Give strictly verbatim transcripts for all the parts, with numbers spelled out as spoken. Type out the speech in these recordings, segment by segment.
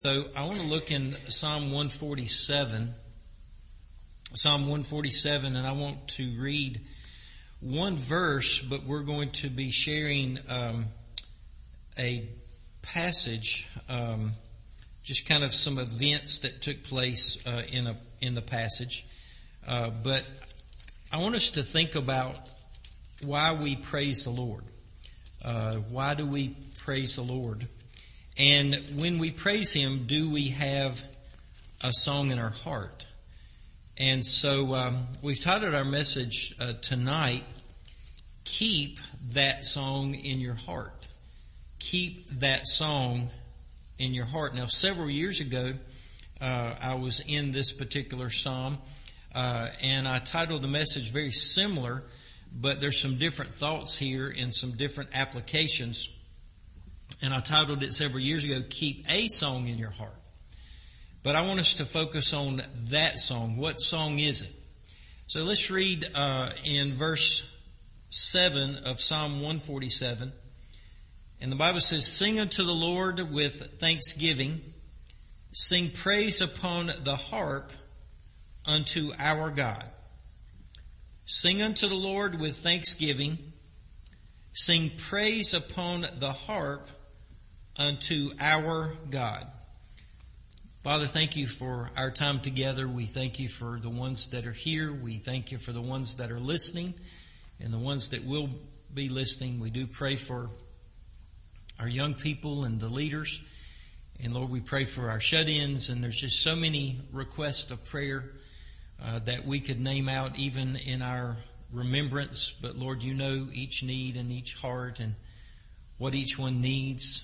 So I want to look in Psalm one forty-seven, Psalm one forty-seven, and I want to read one verse, but we're going to be sharing um, a passage, um, just kind of some events that took place uh, in a in the passage. Uh, but I want us to think about why we praise the Lord. Uh, why do we praise the Lord? And when we praise Him, do we have a song in our heart? And so um, we've titled our message uh, tonight, Keep That Song in Your Heart. Keep that song in your heart. Now, several years ago, uh, I was in this particular psalm, uh, and I titled the message very similar, but there's some different thoughts here and some different applications. And I titled it several years ago, Keep a Song in Your Heart. But I want us to focus on that song. What song is it? So let's read uh, in verse seven of Psalm one forty-seven. And the Bible says, Sing unto the Lord with thanksgiving. Sing praise upon the harp unto our God. Sing unto the Lord with thanksgiving. Sing praise upon the harp unto our God. Father, thank you for our time together. We thank you for the ones that are here. We thank you for the ones that are listening and the ones that will be listening. We do pray for our young people and the leaders. And Lord, we pray for our shut-ins. And there's just so many requests of prayer uh, that we could name out even in our remembrance. But Lord, you know each need and each heart and what each one needs.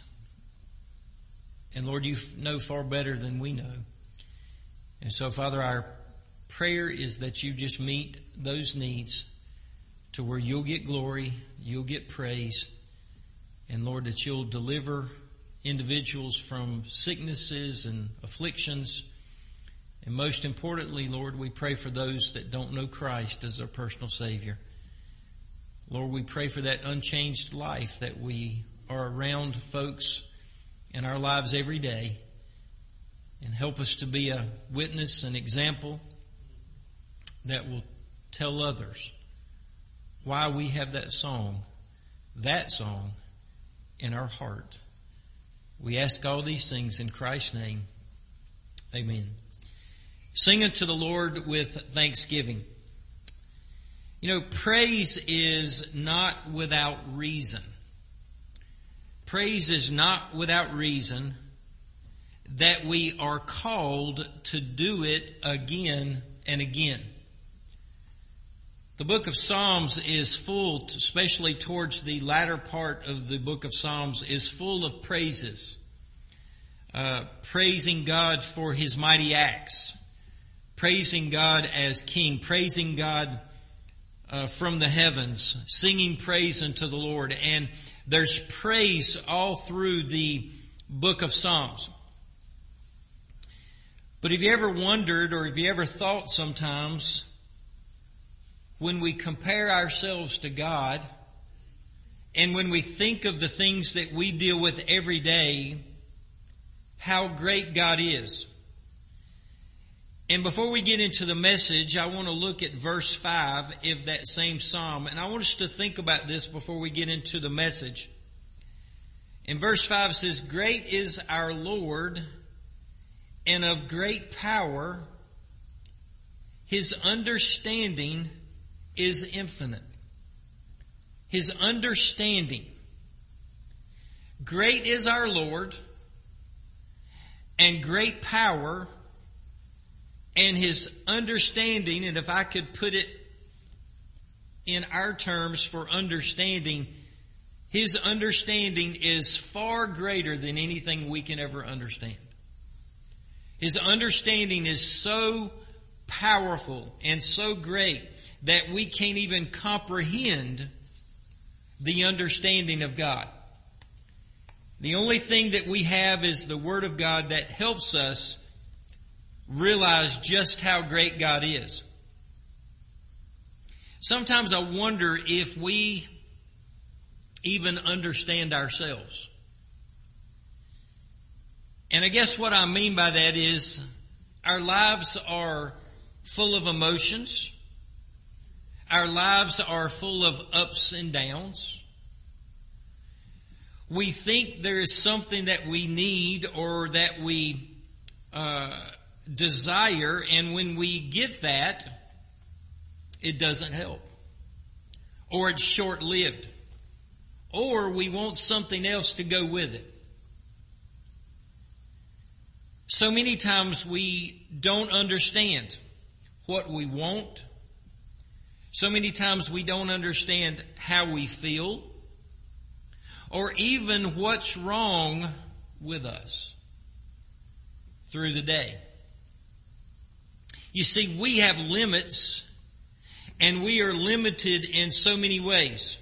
And Lord, you know far better than we know. And so, Father, our prayer is that you just meet those needs to where you'll get glory, you'll get praise, and Lord, that you'll deliver individuals from sicknesses and afflictions. And most importantly, Lord, we pray for those that don't know Christ as their personal Savior. Lord, we pray for that unchanged life, that we are around folks in our lives every day, and help us to be a witness, an example that will tell others why we have that song, that song in our heart. We ask all these things in Christ's name. Amen. Sing unto the Lord with thanksgiving. You know, praise is not without reason. Praise is not without reason that we are called to do it again and again. The book of Psalms is full, especially towards the latter part of the book of Psalms, is full of praises. Uh, praising God for His mighty acts. Praising God as King. Praising God uh, from the heavens. Singing praise unto the Lord. And there's praise all through the book of Psalms. But have you ever wondered, or have you ever thought sometimes, when we compare ourselves to God, and when we think of the things that we deal with every day, how great God is? And before we get into the message, I want to look at verse five of that same psalm. And I want us to think about this before we get into the message. In verse five it says, Great is our Lord, and of great power. His understanding is infinite. His understanding. Great is our Lord, and great power. And His understanding, and if I could put it in our terms for understanding, His understanding is far greater than anything we can ever understand. His understanding is so powerful and so great that we can't even comprehend the understanding of God. The only thing that we have is the Word of God that helps us realize just how great God is. Sometimes I wonder if we even understand ourselves. And I guess what I mean by that is our lives are full of emotions. Our lives are full of ups and downs. We think there is something that we need or that we uh, desire, and when we get that, it doesn't help. Or it's short-lived. Or we want something else to go with it. So many times we don't understand what we want. So many times we don't understand how we feel, or even what's wrong with us through the day. You see, we have limits, and we are limited in so many ways.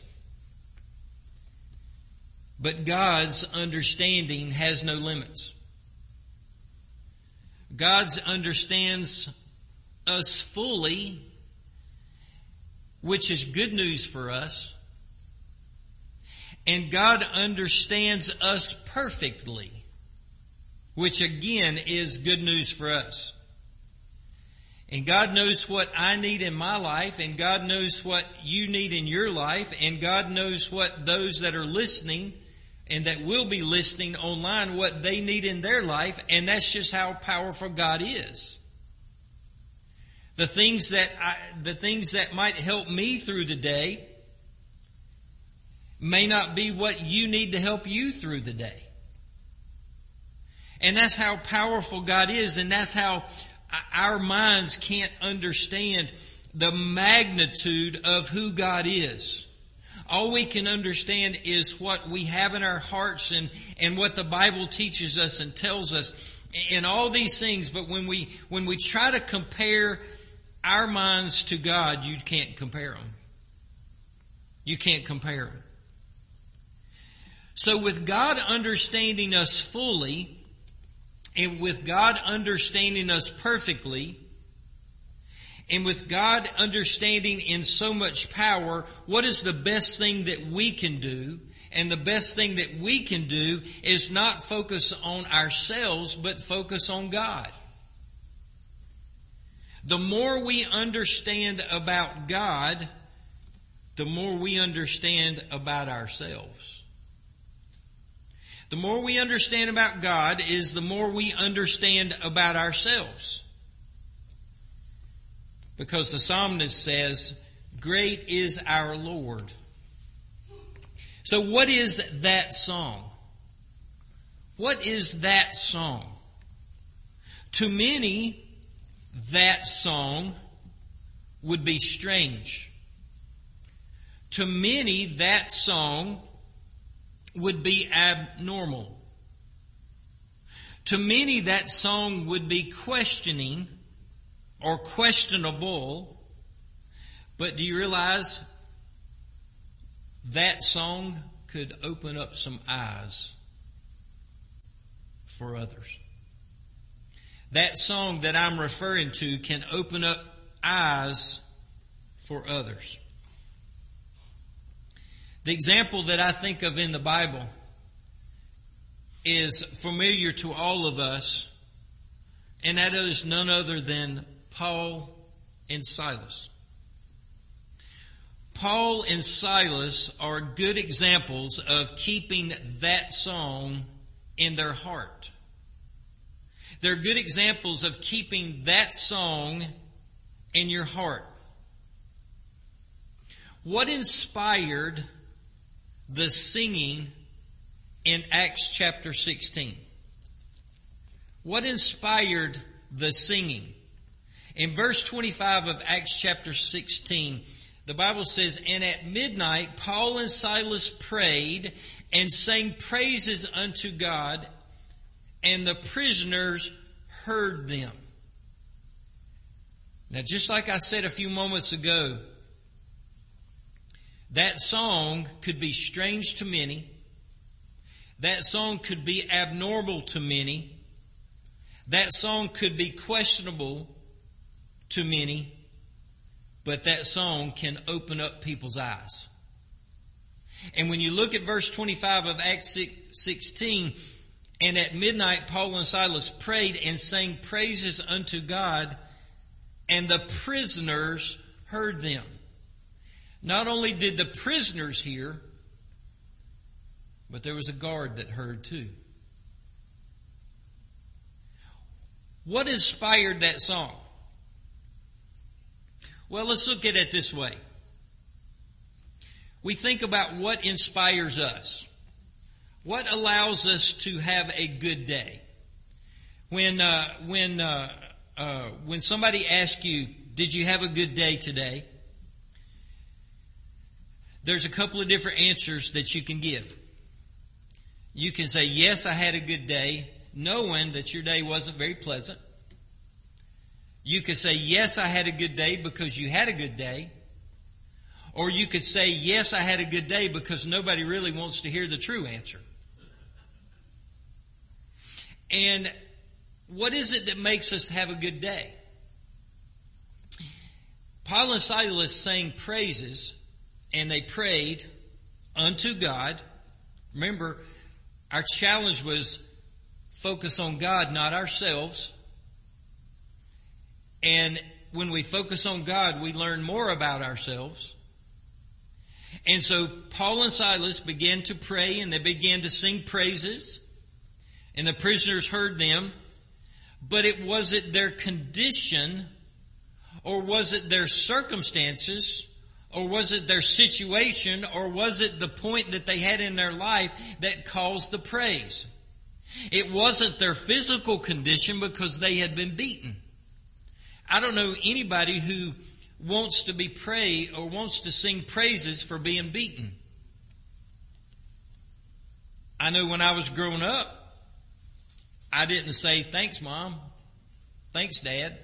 But God's understanding has no limits. God understands us fully, which is good news for us. And God understands us perfectly, which again is good news for us. And God knows what I need in my life, and God knows what you need in your life, and God knows what those that are listening and that will be listening online, what they need in their life, and that's just how powerful God is. The things that I, the things that might help me through the day may not be what you need to help you through the day. And that's how powerful God is, and that's how our minds can't understand the magnitude of who God is. All we can understand is what we have in our hearts and, and what the Bible teaches us and tells us and all these things. But when we, when we try to compare our minds to God, you can't compare them. You can't compare them. So with God understanding us fully, and with God understanding us perfectly, and with God understanding in so much power, what is the best thing that we can do? And the best thing that we can do is not focus on ourselves, but focus on God. The more we understand about God, the more we understand about ourselves. The more we understand about God is the more we understand about ourselves. Because the psalmist says, "Great is our Lord." So what is that song? What is that song? To many, that song would be strange. To many, that song would be abnormal. To many, that song would be questioning or questionable. But do you realize that song could open up some eyes for others? That song that I'm referring to can open up eyes for others. The example that I think of in the Bible is familiar to all of us, and that is none other than Paul and Silas. Paul and Silas are good examples of keeping that song in their heart. They're good examples of keeping that song in your heart. What inspired the singing in Acts chapter sixteen? What inspired the singing? In verse twenty-five of Acts chapter sixteen, the Bible says, "And at midnight Paul and Silas prayed and sang praises unto God, and the prisoners heard them." Now, just like I said a few moments ago, that song could be strange to many. That song could be abnormal to many. That song could be questionable to many. But that song can open up people's eyes. And when you look at verse twenty-five of Acts sixteen, And at midnight, Paul and Silas prayed and sang praises unto God, and the prisoners heard them. Not only did the prisoners hear, but there was a guard that heard too. What inspired that song? Well, let's look at it this way. We think about what inspires us. What allows us to have a good day? When uh, when uh, uh, when somebody asks you, "Did you have a good day today?" There's a couple of different answers that you can give. You can say, "Yes, I had a good day," knowing that your day wasn't very pleasant. You could say, "Yes, I had a good day," because you had a good day. Or you could say, "Yes, I had a good day," because nobody really wants to hear the true answer. And what is it that makes us have a good day? Paul and Silas sang praises, and they prayed unto God. Remember, our challenge was focus on God, not ourselves. And when we focus on God, we learn more about ourselves. And so Paul and Silas began to pray, and they began to sing praises, and the prisoners heard them. But it was it their condition, or was it their circumstances, or was it their situation, or was it the point that they had in their life that caused the praise? It wasn't their physical condition, because they had been beaten. I don't know anybody who wants to be praised or wants to sing praises for being beaten. I know when I was growing up, I didn't say, "Thanks, Mom. Thanks, Dad."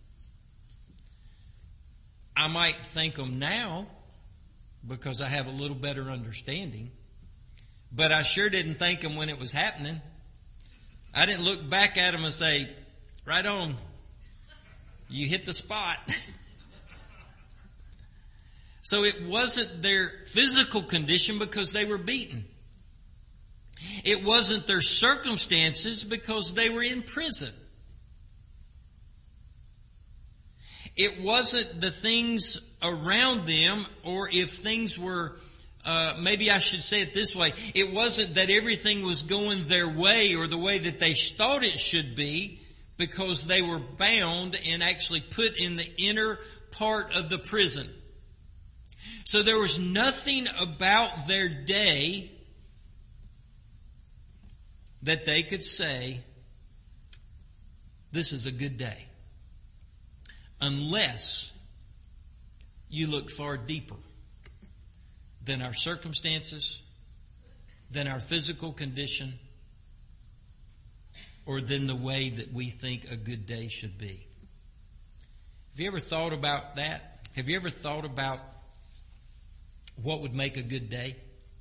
I might thank them now because I have a little better understanding. But I sure didn't thank them when it was happening. I didn't look back at them and say, "Right on. You hit the spot." So it wasn't their physical condition because they were beaten. It wasn't their circumstances because they were in prison. It wasn't the things around them, or if things were, uh, maybe I should say it this way, it wasn't that everything was going their way or the way that they thought it should be, because they were bound and actually put in the inner part of the prison. So there was nothing about their day that they could say, "This is a good day," unless you look far deeper than our circumstances, than our physical condition, or than the way that we think a good day should be. Have you ever thought about that? Have you ever thought about what would make a good day?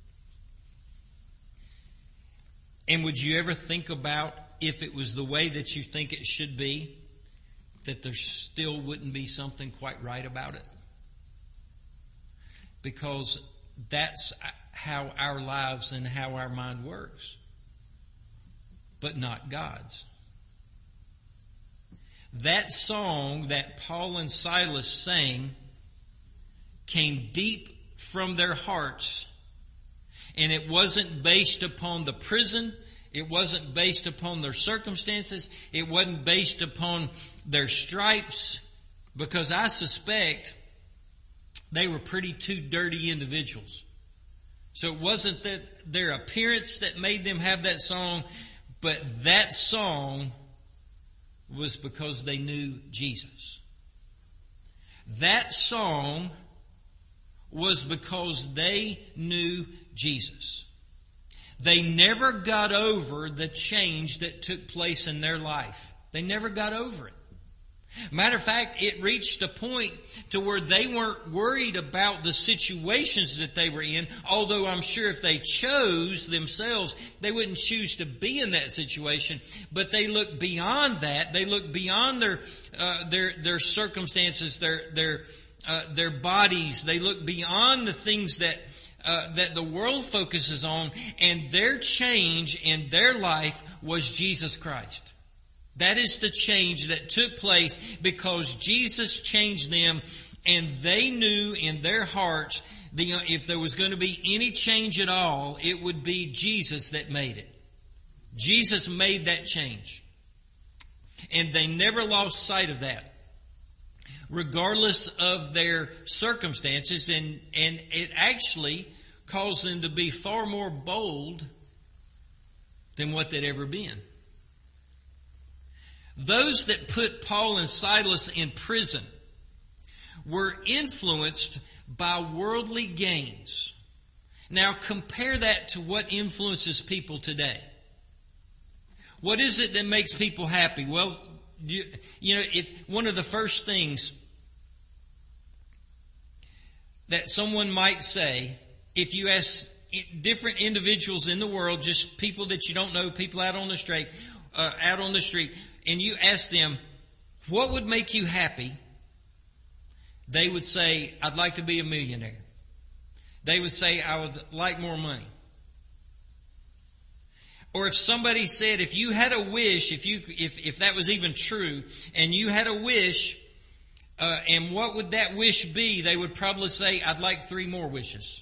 And would you ever think about, if it was the way that you think it should be, that there still wouldn't be something quite right about it? Because that's how our lives and how our mind works. But not God's. That song that Paul and Silas sang came deep from their hearts, and it wasn't based upon the prison. It wasn't based upon their circumstances. It wasn't based upon their stripes, because I suspect they were pretty two dirty individuals. So it wasn't that their appearance that made them have that song, but that song was because they knew Jesus. That song was because they knew Jesus. They never got over the change that took place in their life. They never got over it. Matter of fact, it reached a point to where they weren't worried about the situations that they were in, although I'm sure if they chose themselves, they wouldn't choose to be in that situation. But they looked beyond that. They looked beyond their uh, their their circumstances, their their uh, their bodies. They looked beyond the things that uh, that the world focuses on, and their change in their life was Jesus Christ. That is the change that took place because Jesus changed them, and they knew in their hearts the, if there was going to be any change at all, it would be Jesus that made it. Jesus made that change. And they never lost sight of that, regardless of their circumstances, and, and it actually caused them to be far more bold than what they'd ever been. Those that put Paul and Silas in prison were influenced by worldly gains. Now compare that to what influences people today. What is it that makes people happy? Well, you, you know, if one of the first things that someone might say, if you ask different individuals in the world, just people that you don't know, people out on the street, uh, out on the street, and you ask them, what would make you happy? They would say, I'd like to be a millionaire. They would say, I would like more money. Or if somebody said, if you had a wish, if you, if, if that was even true, and you had a wish, uh, and what would that wish be? They would probably say, I'd like three more wishes.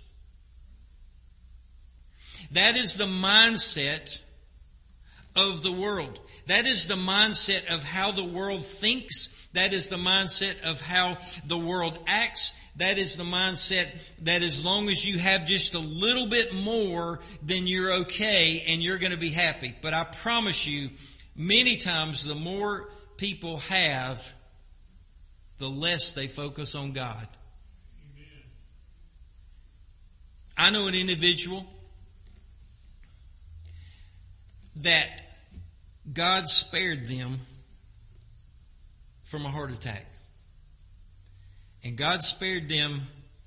That is the mindset of the world. That is the mindset of how the world thinks. That is the mindset of how the world acts. That is the mindset that as long as you have just a little bit more, then you're okay and you're going to be happy. But I promise you, many times the more people have, the less they focus on God. Amen. I know an individual that God spared them from a heart attack. And God spared them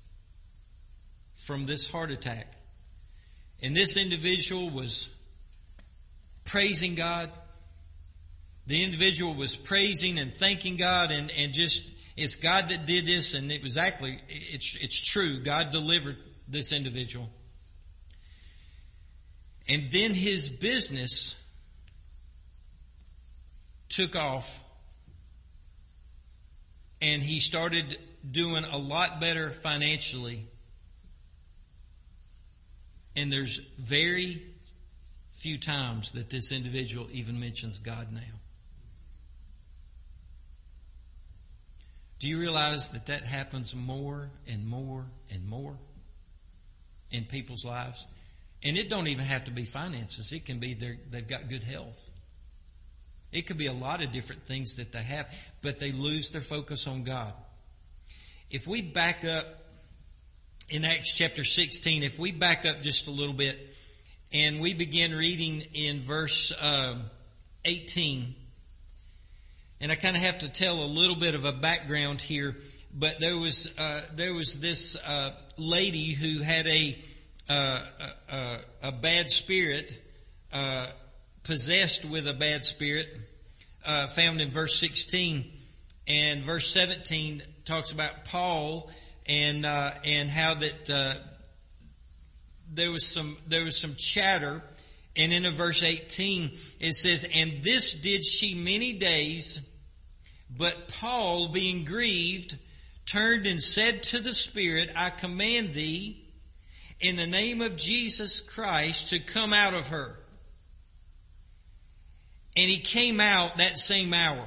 from this heart attack. And this individual was praising God. The individual was praising and thanking God, and, and just, it's God that did this, and it was actually, it's, it's true. God delivered this individual. And then his business took off, and he started doing a lot better financially. And there's very few times that this individual even mentions God now. Do you realize that that happens more and more and more in people's lives? And it don't even have to be finances. It can be they've got good health. It could be a lot of different things that they have, but they lose their focus on God. If we back up in Acts chapter sixteen, if we back up just a little bit and we begin reading in verse uh, eighteen, and I kind of have to tell a little bit of a background here, but there was uh, there was this uh, lady who had a uh, a, a bad spirit, uh, possessed with a bad spirit, uh, found in verse sixteen, and verse seventeen talks about Paul and uh, and how that uh, there was some there was some chatter, and in verse eighteen it says, "And this did she many days, but Paul, being grieved, turned and said to the spirit, I command thee in the name of Jesus Christ to come out of her. And he came out that same hour."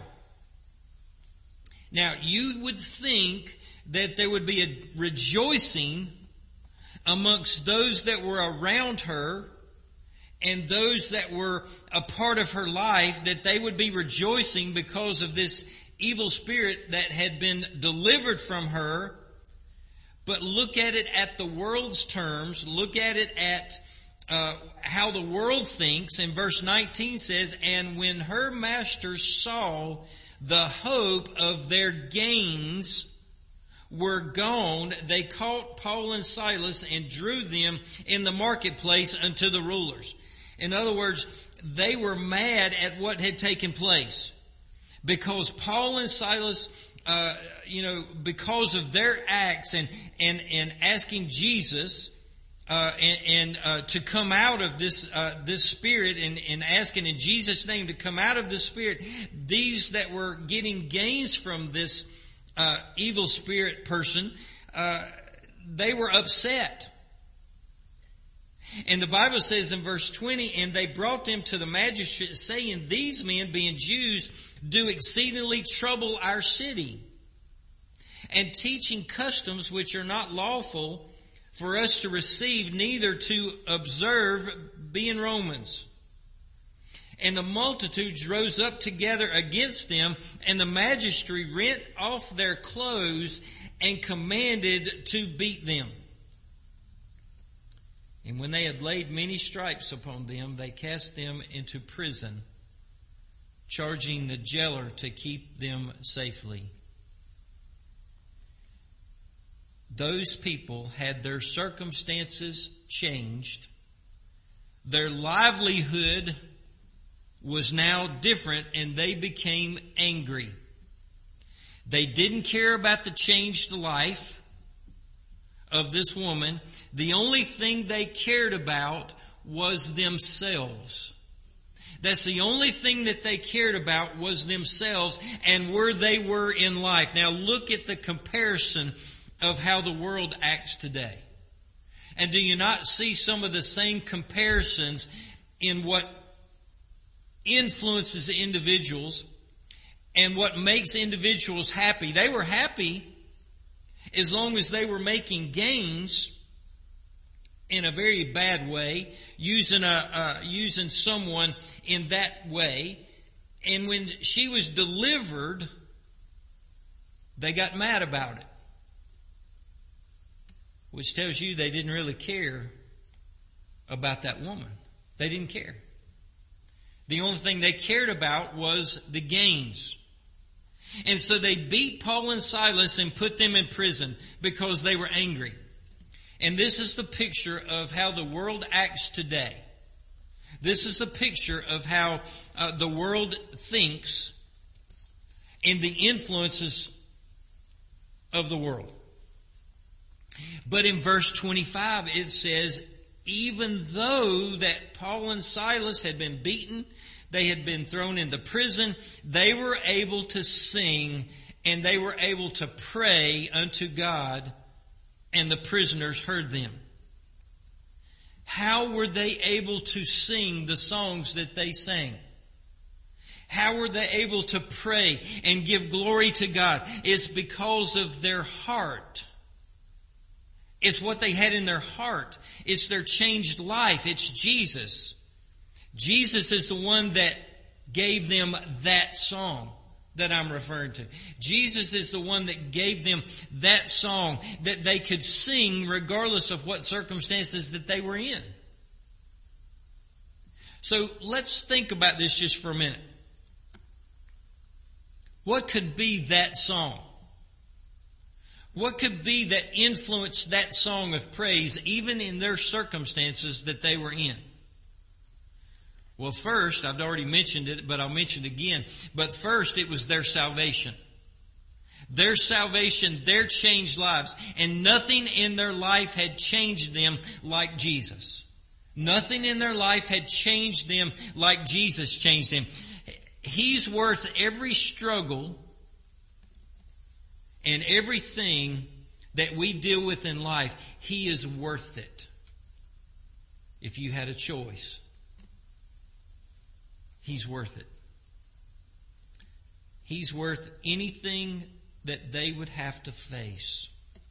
Now, you would think that there would be a rejoicing amongst those that were around her and those that were a part of her life, that they would be rejoicing because of this evil spirit that had been delivered from her. But look at it at the world's terms. Look at it at uh, how the world thinks. And verse nineteen says, "And when her masters saw the hope of their gains were gone, they caught Paul and Silas and drew them in the marketplace unto the rulers." In other words, they were mad at what had taken place, because Paul and Silas, uh, you know, because of their acts and, and, and asking Jesus uh, and, and uh, to come out of this uh, this spirit, and, and asking in Jesus' name to come out of this spirit. These that were getting gains from this uh, evil spirit person, uh, they were upset. And the Bible says in verse twenty, and they brought them to the magistrate, saying, these men, being Jews, do exceedingly trouble our city, and teaching customs which are not lawful for us to receive, neither to observe, being Romans. And the multitudes rose up together against them, and the magistrate rent off their clothes and commanded to beat them. And when they had laid many stripes upon them, they cast them into prison, charging the jailer to keep them safely. Those people had their circumstances changed. Their livelihood was now different, and they became angry. They didn't care about the changed life of this woman. The only thing they cared about was themselves. That's the only thing that they cared about was themselves and where they were in life. Now look at the comparison of how the world acts today. And do you not see some of the same comparisons in what influences individuals and what makes individuals happy? They were happy as long as they were making gains in a very bad way, using a uh, using someone in that way. And when she was delivered, they got mad about it, which tells you they didn't really care about that woman. They didn't care. The only thing they cared about was the gains. And so they beat Paul and Silas and put them in prison because they were angry. And this is the picture of how the world acts today. This is the picture of how uh, the world thinks and the influences of the world. But in verse twenty-five it says, even though that Paul and Silas had been beaten, they had been thrown into prison, they were able to sing and they were able to pray unto God, and the prisoners heard them. How were they able to sing the songs that they sang? How were they able to pray and give glory to God? It's because of their heart. It's what they had in their heart. It's their changed life. It's Jesus. Jesus is the one that gave them that song that I'm referring to. Jesus is the one that gave them that song that they could sing regardless of what circumstances that they were in. So let's think about this just for a minute. What could be that song? What could be that influenced that song of praise even in their circumstances that they were in? Well, first, I've already mentioned it, but I'll mention it again. But first, it was their salvation. Their salvation, their changed lives. And nothing in their life had changed them like Jesus. Nothing in their life had changed them like Jesus changed them. He's worth every struggle and everything that we deal with in life. He is worth it. If you had a choice, He's worth it. He's worth anything that they would have to face.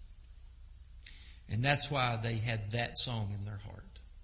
And that's why they had that song in their heart.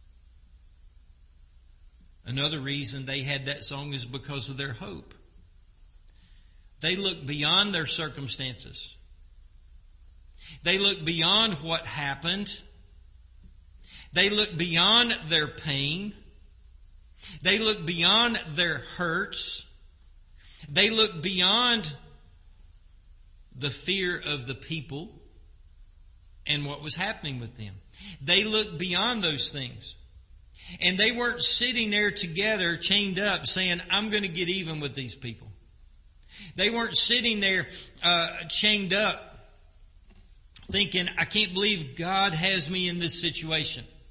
Another reason they had that song is because of their hope. They looked beyond their circumstances. They looked beyond what happened. They looked beyond their pain. They looked beyond their hurts. They looked beyond the fear of the people and what was happening with them. They looked beyond those things. And they weren't sitting there together chained up saying, I'm going to get even with these people. They weren't sitting there uh, chained up thinking, I can't believe God has me in this situation.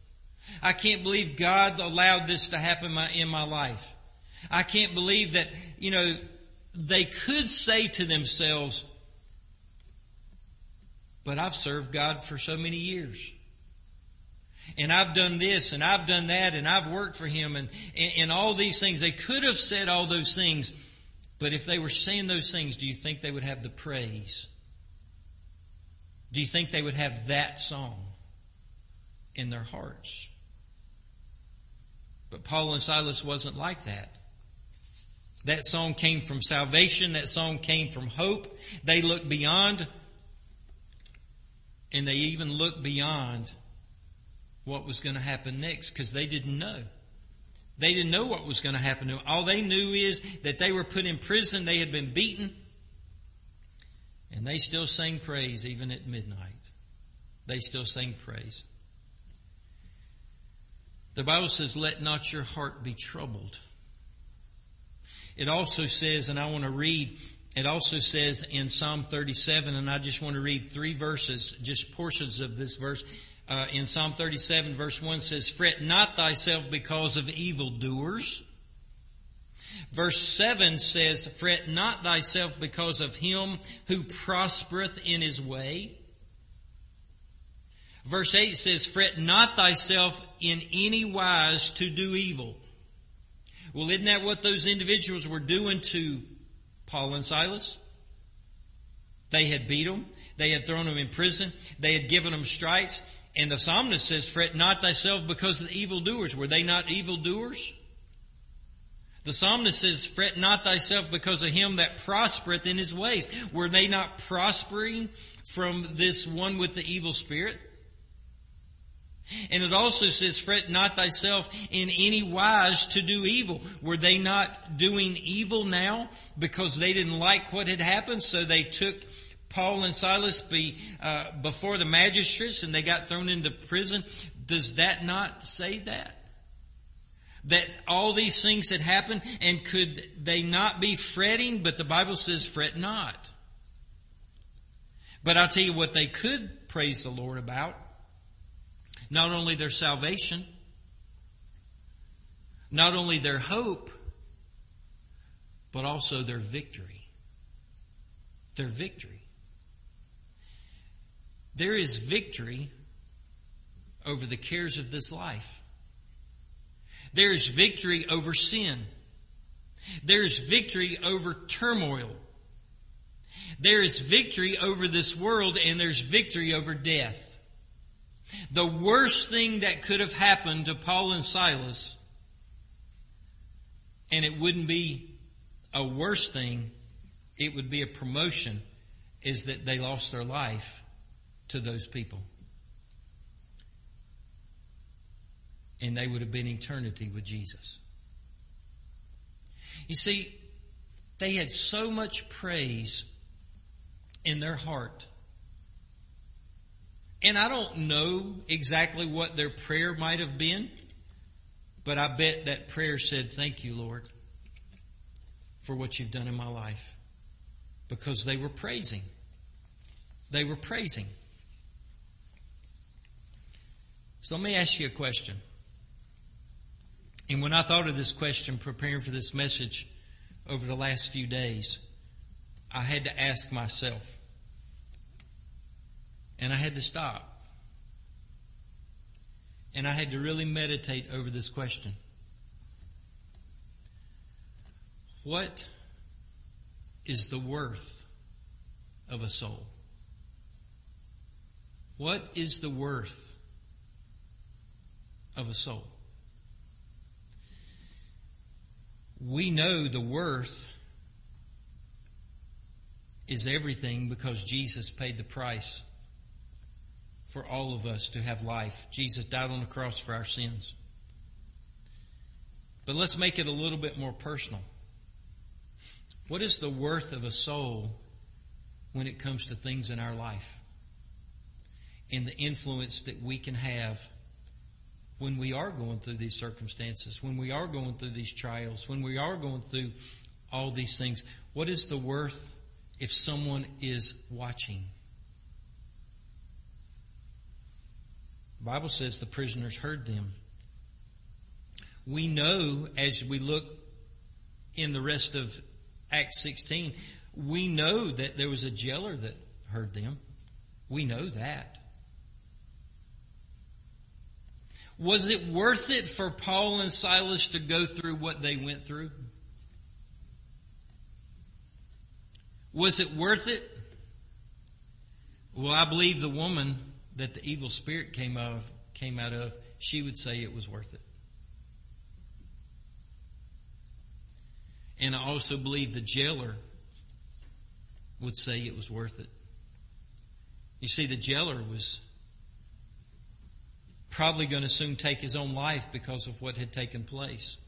I can't believe God allowed this to happen in my life. I can't believe that, you know, they could say to themselves, but I've served God for so many years. And I've done this and I've done that and I've worked for Him and, and, and all these things. They could have said all those things, but if they were saying those things, do you think they would have the praise? Do you think they would have that song in their hearts? But Paul and Silas wasn't like that. That song came from salvation. That song came from hope. They looked beyond, and they even looked beyond what was going to happen next, because they didn't know. They didn't know what was going to happen to them. All they knew is that they were put in prison. They had been beaten. And they still sang praise even at midnight. They still sang praise. The Bible says, let not your heart be troubled. It also says, and I want to read, it also says in Psalm thirty-seven, and I just want to read three verses, just portions of this verse. Uh, in Psalm thirty-seven, verse one says, fret not thyself because of evildoers. Verse seven says, fret not thyself because of him who prospereth in his way. Verse eight says, fret not thyself in any wise to do evil. Well, isn't that what those individuals were doing to Paul and Silas? They had beat them. They had thrown them in prison. They had given them stripes. And the psalmist says, fret not thyself because of the evildoers. Were they not evildoers? The psalmist says, fret not thyself because of him that prospereth in his ways. Were they not prospering from this one with the evil spirit? And it also says, fret not thyself in any wise to do evil. Were they not doing evil now because they didn't like what had happened? So they took Paul and Silas be, uh, before the magistrates and they got thrown into prison. Does that not say that? That all these things had happened, and could they not be fretting? But the Bible says, fret not. But I'll tell you what they could praise the Lord about. Not only their salvation, not only their hope, but also their victory. Their victory. There is victory over the cares of this life. There is victory over sin. There is victory over turmoil. There is victory over this world, and there's victory over death. The worst thing that could have happened to Paul and Silas, and it wouldn't be a worse thing, it would be a promotion, is that they lost their life to those people. And they would have been eternity with Jesus. You see, they had so much praise in their heart. And I don't know exactly what their prayer might have been, but I bet that prayer said, thank you, Lord, for what you've done in my life. Because they were praising. They were praising. So let me ask you a question. And when I thought of this question, preparing for this message over the last few days, I had to ask myself. And I had to stop. And I had to really meditate over this question. What is the worth of a soul? What is the worth of a soul? We know the worth is everything because Jesus paid the price for all of us to have life. Jesus died on the cross for our sins. But let's make it a little bit more personal. What is the worth of a soul when it comes to things in our life? And the influence that we can have when we are going through these circumstances, when we are going through these trials, when we are going through all these things. What is the worth if someone is watching? The Bible says the prisoners heard them. We know as we look in the rest of Acts sixteen, we know that there was a jailer that heard them. We know that. Was it worth it for Paul and Silas to go through what they went through? Was it worth it? Well, I believe the woman that the evil spirit came out of, came out of, she would say it was worth it. And I also believe the jailer would say it was worth it. You see, the jailer was probably going to soon take his own life because of what had taken place.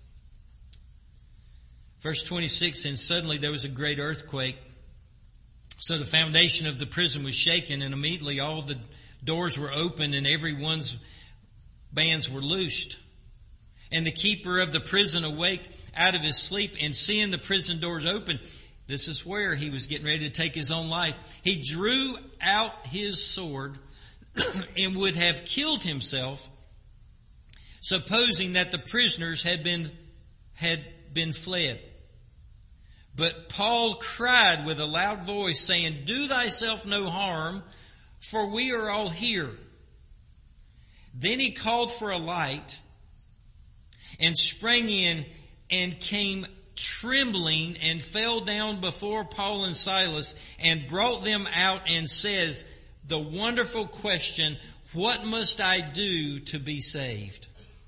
Verse twenty-six, and suddenly there was a great earthquake. So the foundation of the prison was shaken, and immediately all the doors were opened and everyone's bands were loosed. And the keeper of the prison awaked out of his sleep, and seeing the prison doors open, this is where he was getting ready to take his own life. He drew out his sword and would have killed himself, supposing that the prisoners had been, had been fled. But Paul cried with a loud voice, saying, "Do thyself no harm, for we are all here." Then he called for a light and sprang in and came trembling and fell down before Paul and Silas and brought them out and says the wonderful question, "What must I do to be saved?"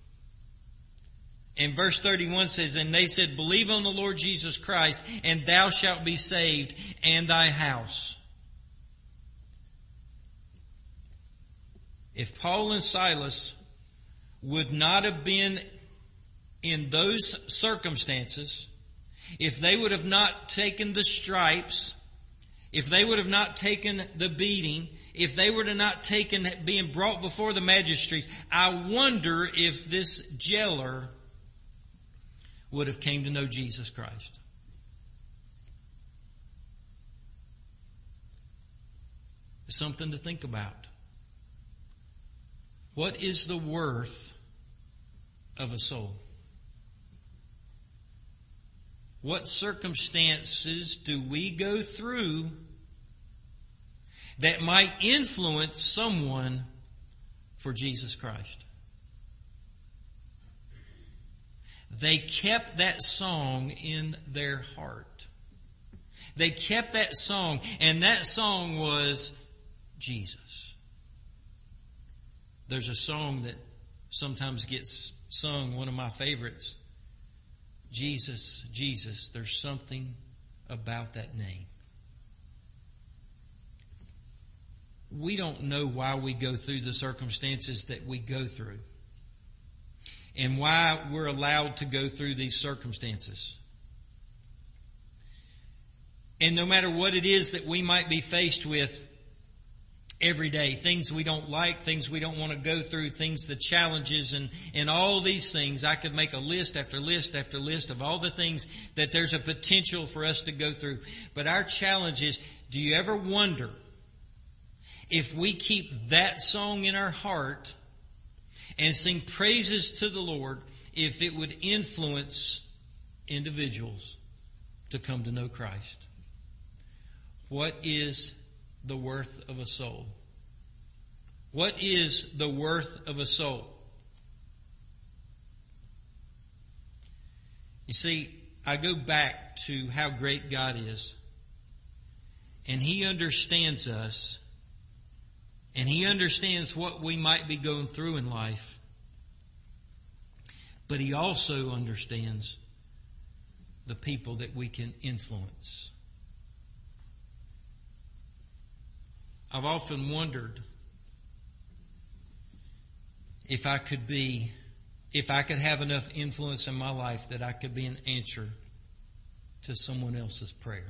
And verse thirty-one says, and they said, "Believe on the Lord Jesus Christ, and thou shalt be saved, and thy house." If Paul and Silas would not have been in those circumstances, if they would have not taken the stripes, if they would have not taken the beating, if they would have not taken being brought before the magistrates, I wonder if this jailer would have came to know Jesus Christ. It's something to think about. What is the worth of a soul? What circumstances do we go through that might influence someone for Jesus Christ? They kept that song in their heart. They kept that song, and that song was Jesus. There's a song that sometimes gets sung, one of my favorites. Jesus, Jesus, there's something about that name. We don't know why we go through the circumstances that we go through, and why we're allowed to go through these circumstances. And no matter what it is that we might be faced with every day, things we don't like, things we don't want to go through, things, the challenges and, and all these things, I could make a list after list after list of all the things that there's a potential for us to go through. But our challenge is, do you ever wonder if we keep that song in our heart and sing praises to the Lord, if it would influence individuals to come to know Christ? What is the worth of a soul? What is the worth of a soul? You see, I go back to how great God is, and He understands us, and He understands what we might be going through in life, but He also understands the people that we can influence. I've often wondered if I could be, if I could have enough influence in my life that I could be an answer to someone else's prayer.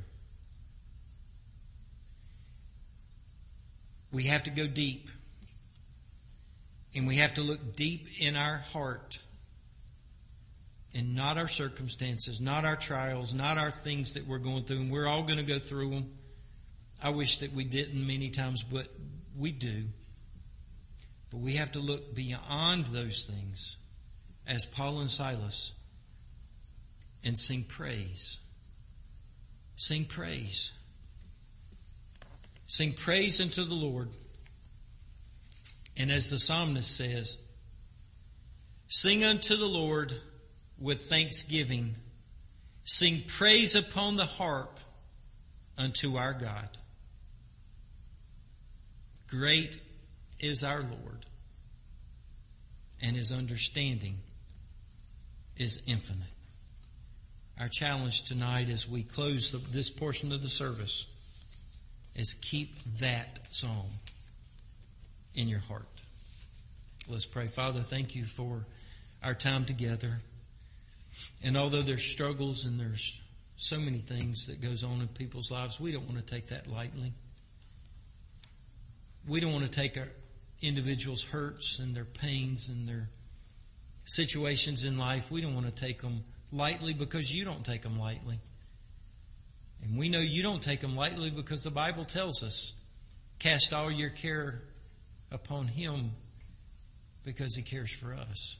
We have to go deep, and we have to look deep in our heart, and not our circumstances, not our trials, not our things that we're going through, and we're all going to go through them. I wish that we didn't many times, but we do. But we have to look beyond those things as Paul and Silas and sing praise. Sing praise. Sing praise unto the Lord. And as the psalmist says, sing unto the Lord with thanksgiving. Sing praise upon the harp unto our God. Great is our Lord, and His understanding is infinite. Our challenge tonight as we close this portion of the service is keep that song in your heart. Let's pray. Father, thank you for our time together. And although there's struggles and there's so many things that goes on in people's lives, we don't want to take that lightly. We don't want to take our individuals' hurts and their pains and their situations in life. We don't want to take them lightly because you don't take them lightly. And we know you don't take them lightly because the Bible tells us, cast all your care upon Him because He cares for us.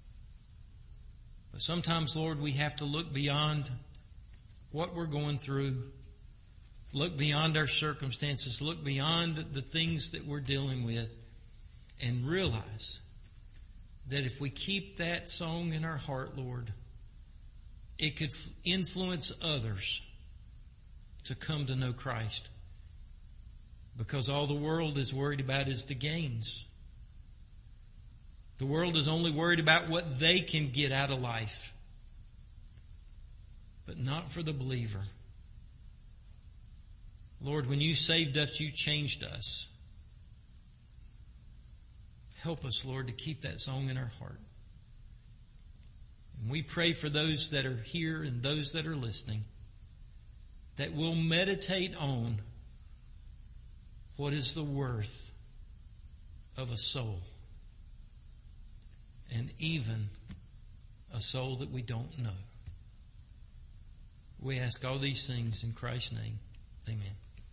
But sometimes, Lord, we have to look beyond what we're going through, look beyond our circumstances, look beyond the things that we're dealing with, and realize that if we keep that song in our heart, Lord, it could influence others to come to know Christ. Because all the world is worried about is the gains. The world is only worried about what they can get out of life. But not for the believer. Lord, when you saved us, you changed us. Help us, Lord, to keep that song in our heart. And we pray for those that are here and those that are listening, that will meditate on what is the worth of a soul, and even a soul that we don't know. We ask all these things in Christ's name. Amen.